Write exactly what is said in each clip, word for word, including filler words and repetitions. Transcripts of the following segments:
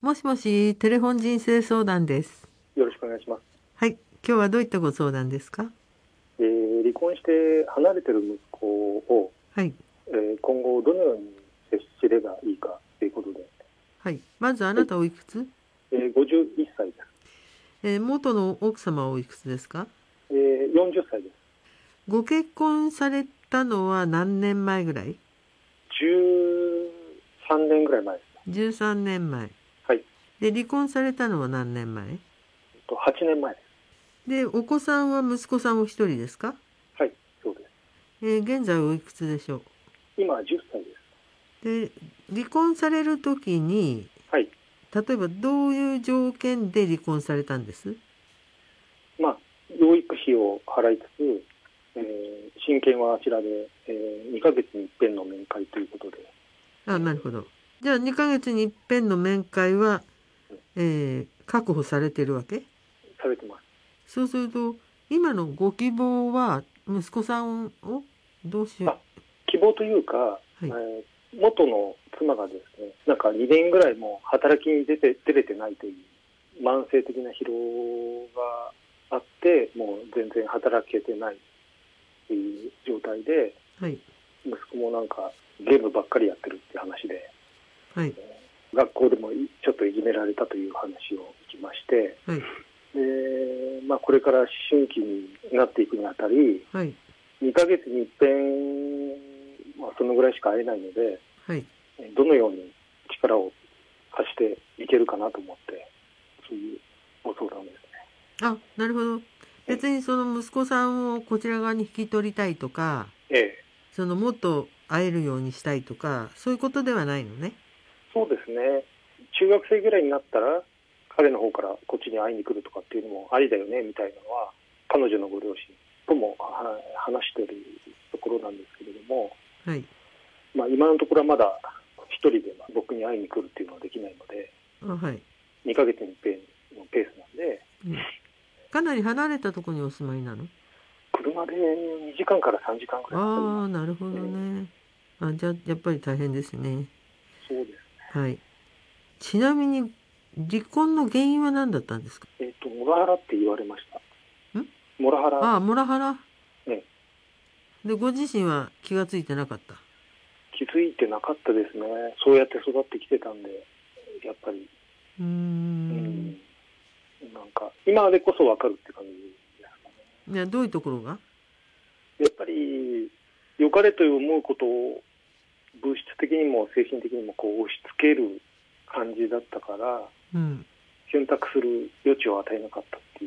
もしもし、テレフォン人生相談です。 よろしくお願いします。 はい、今日はどういったご相談ですか？ えー離婚して離れてる息子を、 はい、 えー今後どのように接すればいいかということで、 はい。まずあはいなたおいくつ？ えーごじゅういっさいです。 えー元の奥様はおいくつですか？ えーよんじゅっさいです。 ご結婚されたのは何年前ぐらい？ じゅうさんねんぐらい前です。 じゅうさんねんまえ。 はい。 で、離婚されたのは何年前？ とはちねんまえです。 で、お子さんは息子さんお一人ですか？ はい、そうです。 えー現在おいくつでしょ今じゅっさいです。 う？で、離婚されるときに、 はい。 例えばどういう条件で離婚されたんです？ まあ、養育費を払いつつ、えー親権はあちらで、えーにかげつに一遍の面会ということで、 あ、なるほど。じゃあにかげつに一遍の面会は、えー確保されてるわけ？ されてます。 そうすると、今のご希望は、息子さんをどうしよあ、希望というか、 う。はい。 えー元の妻がですね、なんかにねんぐらいも働きに出て出れてないという慢性的な疲労があって、もう全然働けてないという状態で、 はい。 息子もなんかゲームばっかりやってるっていう話で、 はい。 学校でもちょっといじめられたという話を聞きまして、 はい。 で、まあ、これから思春期になっていくにあたり、 はい。 にかげつに一遍、まあ、そのぐらいしか会えないので、 はい。 どのように力を貸していけるかなと思って、そういうご相談ですね。 あ、なるほど。別にその息子さんをこちら側に引き取りたいとか、 ええ、 そのもっと会えるようにしたいとか、そういうことではないのね。 そうですね。中学生ぐらいになったら、彼の方からこっちに会いに来るとかっていうのもありだよねみたいなのは、彼女のご両親ともは話しているところなんですけれども、 はい。 まあ、今のところはまだ一人で僕に会いに来るっていうのはできないので、 あ、はい。 にかげつに一遍のペースなんで、 うん。かなり離れたところにお住まいなの？ 車でにじかんからさんじかんくらいかかりまああ、 す。 なるほどえーね。あ、じゃあ、やっぱり大変ですね。 そうです。 はい。ちなみに、離婚の原因は何だったんですか？ えっ、と、モラハラって言われました。 んモラハラ、 ああ、モラハラ。 ね、 で、ご自身は気がついてなかった。 気づいてなかったですね。そうやって育ってきてたんで、やっぱり、 うーうん。 ん、なんか、今でこそわかるって感じですかね。 いや、どういうところが？ やっぱり、良かれと思うことを、物質的にも精神的にもこう押し付ける感じだったから、 うん。 選択する余地を与えなかったっていう。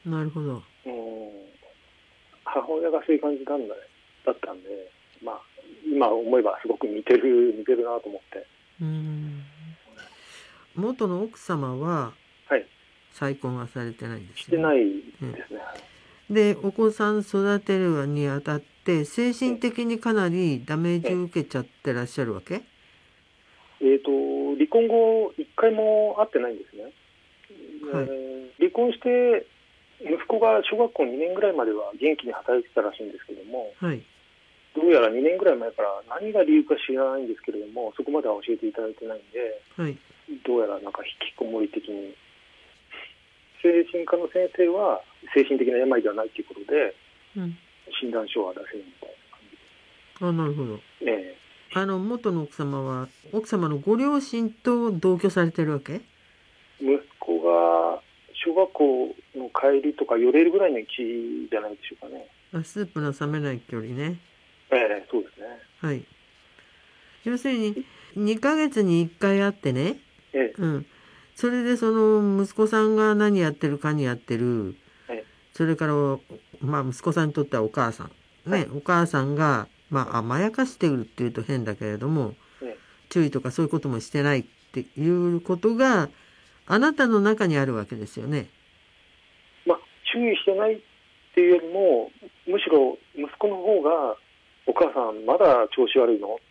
なるほど。 うん、母親がそういう感じなんだだったんで、まあ、今思えばすごく似てる似てるなと思って。 うーん。元の奥様ははい、 再婚はされてないんですよね。 してないうん。 ですね。 で、お子さん育てるにあたって、精神え的にかなりダメージをえ受けちゃってらっしゃるわけ？ えーと離婚後一回も会ってないんですね。 はい。 えー離婚して息子が小学校にねんぐらいまでは元気に働いてたらしいんですけども、 はい。 どうやらにねんぐらい前から何が理由か知らないんですけれども、そこまでは教えていただいてないんで、 はい。 どうやらなんか引きこもり的に、精神科の先生は精神的な病ではないということで、 うん。 診断書は出せないみたいな感あ、なるほど。 じで、えあの、元の奥様は、奥様のご両親と同居されてるわけ？ ー息子が小学校の帰りとか寄れるぐらいの位置じゃないでしょうかね。 あ、スープの冷めない距離ね。 ええ、そうですね。 はい。要するに、にかげつにいっかい会ってね、 ええ、 うん。それでその息子さんが何やってるかにやってる、 ええ、 それから、まあ息子さんにとってはお母さん。ね、 はい、 お母さんが、まあえ甘やかしてるっていうと変だけれども、 え、 注意とかそういうこともしてないっていうことがあなたの中にあるわけですよね。 まあ、注意してないっていうよりも、むしろ息子の方が、お母さん、まだ調子悪いのって、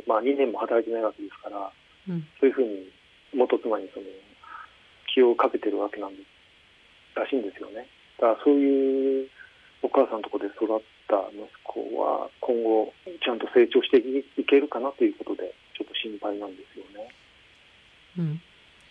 まあ、にねんも働いてないわけですから、 うん。 そういうふうに元妻にその気をかけてるわけなんらしいんですよね。だからそういうお母さんのところで育った息子は、今後、ちゃんと成長していけるかなということで、ちょっと心配なんですよね。 うん。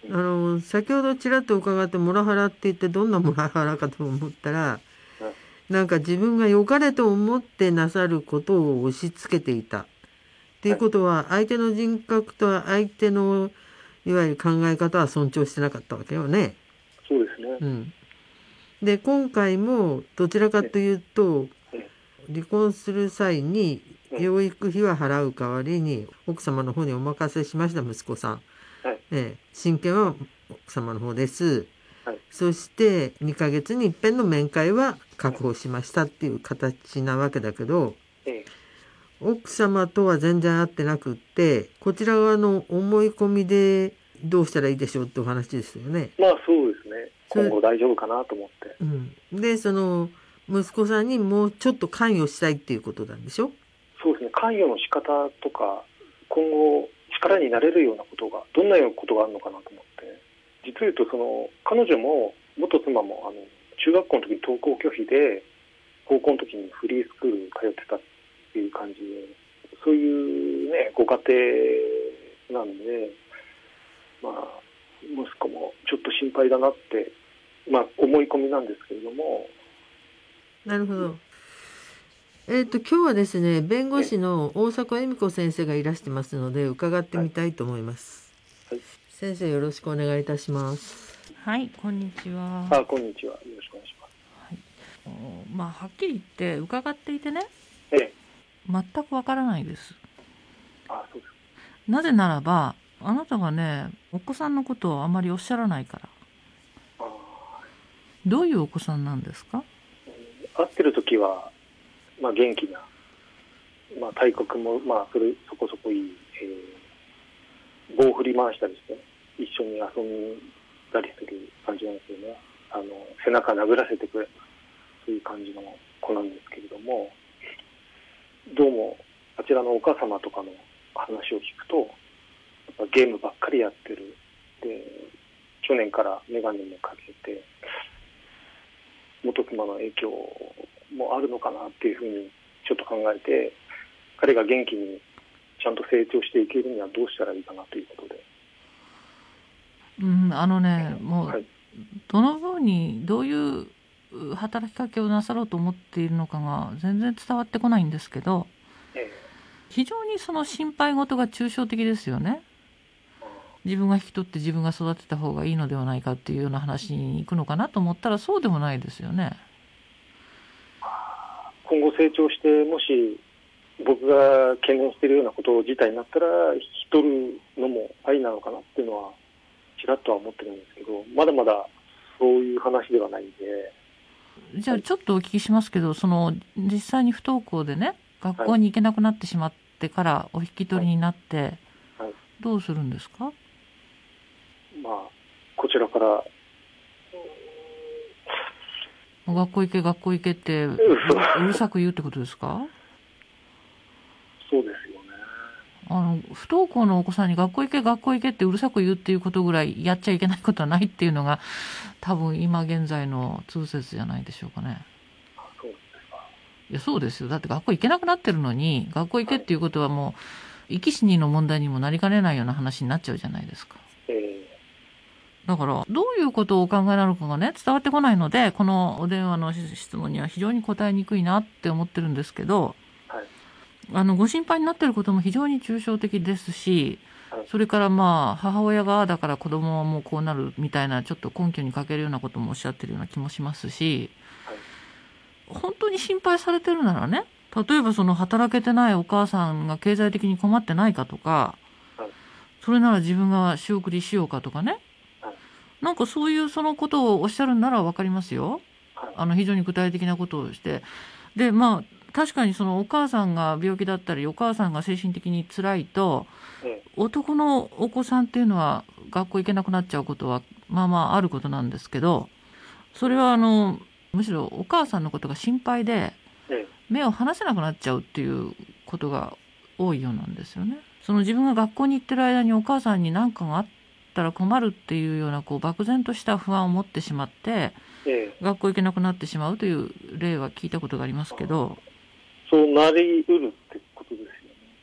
あの先ほどちらっと伺ってモラハラって言ってどんなモラハラかと思ったら、なんか自分が良かれと思ってなさることを押し付けていたっていうことは、相手の人格と相手のいわゆる考え方は尊重してなかったわけよね。 そうですね。 うん、で今回もどちらかというと、離婚する際に養育費は払う代わりに奥様の方にお任せしました、息子さん。 はい、 ええ、親権は奥様の方です。 はい、 そしてにかげつに一遍の面会は確保しましたっていう形なわけだけど、 ええ、 奥様とは全然会ってなくって、こちら側の思い込みでどうしたらいいでしょうってお話ですよね。 まあそうですね。今後大丈夫かなと思って。 うん、でその息子さんにもうちょっと関与したいっていうことなんでしょ。 そうですね。関与の仕方とか今後力になれるようなことがどんなようなことがあるのかなと思って、実を言うとその彼女も元妻もあの中学校の時に登校拒否で高校の時にフリースクール通ってたっていう感じで、そういうねご家庭なんで、まあ息子もちょっと心配だなって、まあ思い込みなんですけれども。 なるほど。えっと今日はですね、弁護士の大迫恵美子先生がいらしてますので伺ってみたいと思います。はいはい、先生よろしくお願いいたします。 はい、こんにちは。 あ、こんにちは。よろしくお願いします。 はい、まあはっきり言って伺っていてね、 ええ、 全くわからないです。 あ、そうです。 なぜならばあなたがね、お子さんのことをあまりおっしゃらないから。 あ、 どういうお子さんなんですか？ 会ってる時は、まあ、元気な、まあ、体格も、まあ、それそこそこいい、えー、棒を振り回したりして一緒に遊んだりする感じなんですよね。あの背中殴らせてくれ、そういう感じの子なんですけれども、どうもあちらのお母様とかの話を聞くと、やっぱゲームばっかりやってる。で、去年から眼鏡もかけて、元妻の影響もあるのかなっていうふうにちょっと考えて、彼が元気にちゃんと成長していけるにはどうしたらいいかなということで。 うん、あのね、もう、 はい、 どのようにどういう働きかけをなさろうと思っているのかが全然伝わってこないんですけど、 ええ、 非常にその心配事が抽象的ですよね。自分が引き取って自分が育てた方がいいのではないかっていうような話に行くのかなと思ったらそうでもないですよね。 今後成長してもし僕が懸念しているようなこと自体になったら引き取るのもありなのかなっていうのはちらっとは思ってるんですけど、まだまだそういう話ではないんで。 じゃあちょっとお聞きしますけど、その実際に不登校でね、学校に行けなくなってしまってからお引き取りになって、はいはい、どうするんですか？ まあこちらから、 うん、学校行け学校行けってうるさく言うってことですか？ そうですよね。 あの不登校のお子さんに学校行け学校行けってうるさく言うっていうことぐらいやっちゃいけないことはないっていうのが多分今現在の通説じゃないでしょうかね。 あ、そうですか。 いやそうですよ。だって学校行けなくなってるのに学校行けっていうことはもう生き死にの問題にもなりかねないような話になっちゃうじゃないですか。 えーだからどういうことをお考えなのかがね伝わってこないので、このお電話の質問には非常に答えにくいなって思ってるんですけど、 はい、 あのご心配になっていることも非常に抽象的ですし、 はい、 それからまあ母親がだから子供はもうこうなるみたいなちょっと根拠に欠けるようなこともおっしゃってるような気もしますし、はい、本当に心配されてるならね、例えばその働けてないお母さんが経済的に困ってないかとか、はい、それなら自分が仕送りしようかとかね、なんかそういうそのことをおっしゃるなら分かりますよ。あの非常に具体的なことをして、でまあ確かにそのお母さんが病気だったりお母さんが精神的に辛いと、男のお子さんっていうのは学校行けなくなっちゃうことはまあまああることなんですけど、それはあのむしろお母さんのことが心配で目を離せなくなっちゃうっていうことが多いようなんですよね。その自分が学校に行ってる間にお母さんに何かがあったら困るっていうようなこう漠然とした不安を持ってしまって、ええ、学校行けなくなってしまうという例は聞いたことがありますけど、 そうなりうるってことですよね。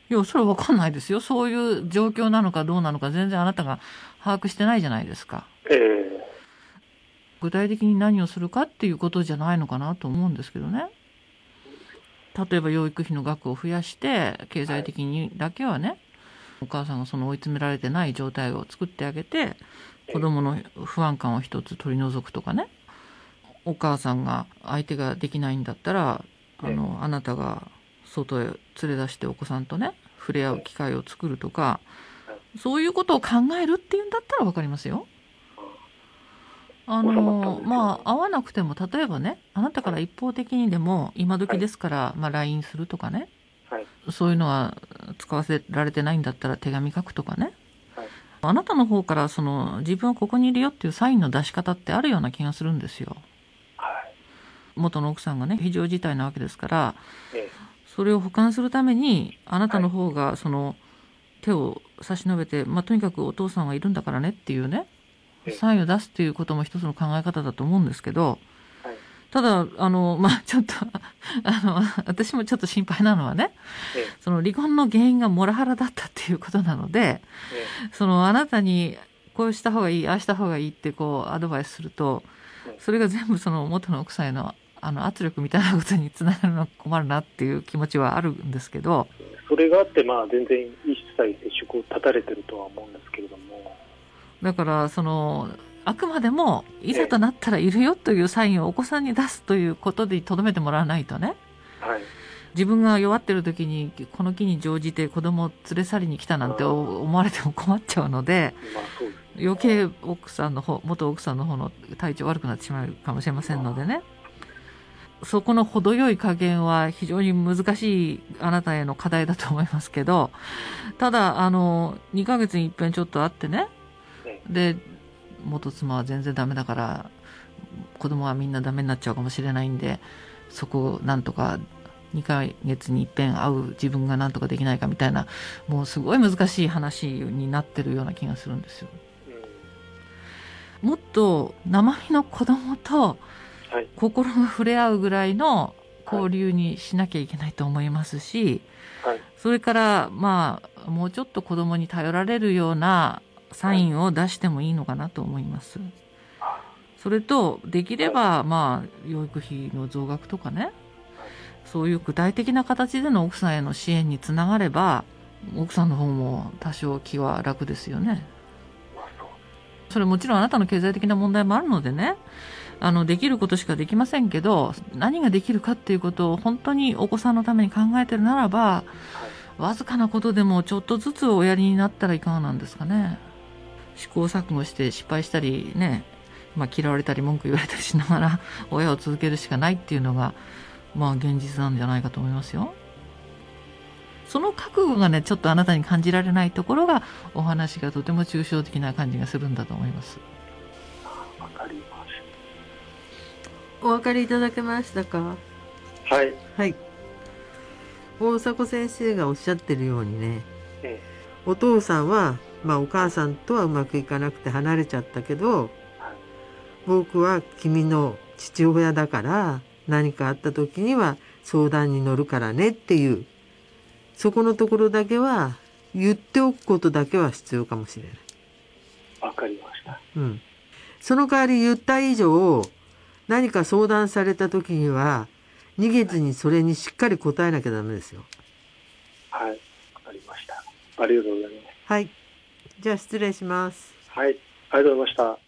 いや、それは分かんないですよ。そういう状況なのかどうなのか全然あなたが把握してないじゃないですか。 ええ。 具体的に何をするかっていうことじゃないのかなと思うんですけどね。例えば養育費の額を増やして経済的にだけはね、はい、お母さんがその追い詰められてない状態を作ってあげて子供の不安感を一つ取り除くとかね、お母さんが相手ができないんだったらあのあなたが外へ連れ出してお子さんとね触れ合う機会を作るとか、そういうことを考えるっていうんだったら分かりますよ。あのまあ会わなくても例えばね、あなたから一方的にでも今時ですから、はい、まあ、ライン するとかね、はい、そういうのは使わせられてないんだったら手紙書くとかね、はい、あなたの方からその自分はここにいるよっていうサインの出し方ってあるような気がするんですよ。はい、元の奥さんがね非常事態なわけですから、ええ、それを補完するためにあなたの方がその手を差し伸べて、まあ、とにかくお父さんはいるんだからねっていうねサインを出すっていうことも一つの考え方だと思うんですけど、はい、ただあの、まあ、ちょっとあの私もちょっと心配なのはね、ええ、その離婚の原因がモラハラだったっていうことなので、ええ、そのあなたにこうした方がいいああした方がいいってこうアドバイスすると、それが全部その元の奥さんへのあの圧力みたいなことにつながるのは困るなっていう気持ちはあるんですけど、 それがあってまあ全然一切接触を断たれてるとは思うんですけれども、 だからそのあくまでもいざとなったらいるよというサインをお子さんに出すということでとどめてもらわないとね、はい、自分が弱ってる時にこの機に乗じて子供を連れ去りに来たなんて思われても困っちゃうので、まあそうですね、余計奥さんの方元奥さんの方の体調悪くなってしまうかもしれませんのでね、そこの程よい加減は非常に難しいあなたへの課題だと思いますけど、ただあのにかげつに一遍ちょっと会ってね、で元妻は全然ダメだから子供はみんなダメになっちゃうかもしれないんで、そこをなんとかにかげつに一遍会う自分がなんとかできないかみたいな、もうすごい難しい話になってるような気がするんですよ。もっと生身の子供と心が触れ合うぐらいの交流にしなきゃいけないと思いますし、それからまあもうちょっと子供に頼られるようなサインを出してもいいのかなと思います。それとできればまあ養育費の増額とかね、そういう具体的な形での奥さんへの支援につながれば奥さんの方も多少気は楽ですよね。それもちろんあなたの経済的な問題もあるのでね、あのできることしかできませんけど、何ができるかっていうことを本当にお子さんのために考えてるならば、わずかなことでもちょっとずつおやりになったらいかがなんですかね。試行錯誤して失敗したりね、まあ、嫌われたり文句言われたりしながら親を続けるしかないっていうのがまあ現実なんじゃないかと思いますよ。その覚悟がねちょっとあなたに感じられないところがお話がとても抽象的な感じがするんだと思います。 わかりました。お分かりいただけましたか。 はい、 はい、大迫先生がおっしゃってるようにね、ええ、お父さんはまあお母さんとはうまくいかなくて離れちゃったけど、はい、僕は君の父親だから何かあった時には相談に乗るからねっていう、そこのところだけは言っておくことだけは必要かもしれない。 わかりました。 うん。その代わり言った以上、何か相談された時には逃げずにそれにしっかり答えなきゃダメですよ。 はい、わかりました。ありがとうございます。 はい。じゃあ失礼します。 はい、ありがとうございました。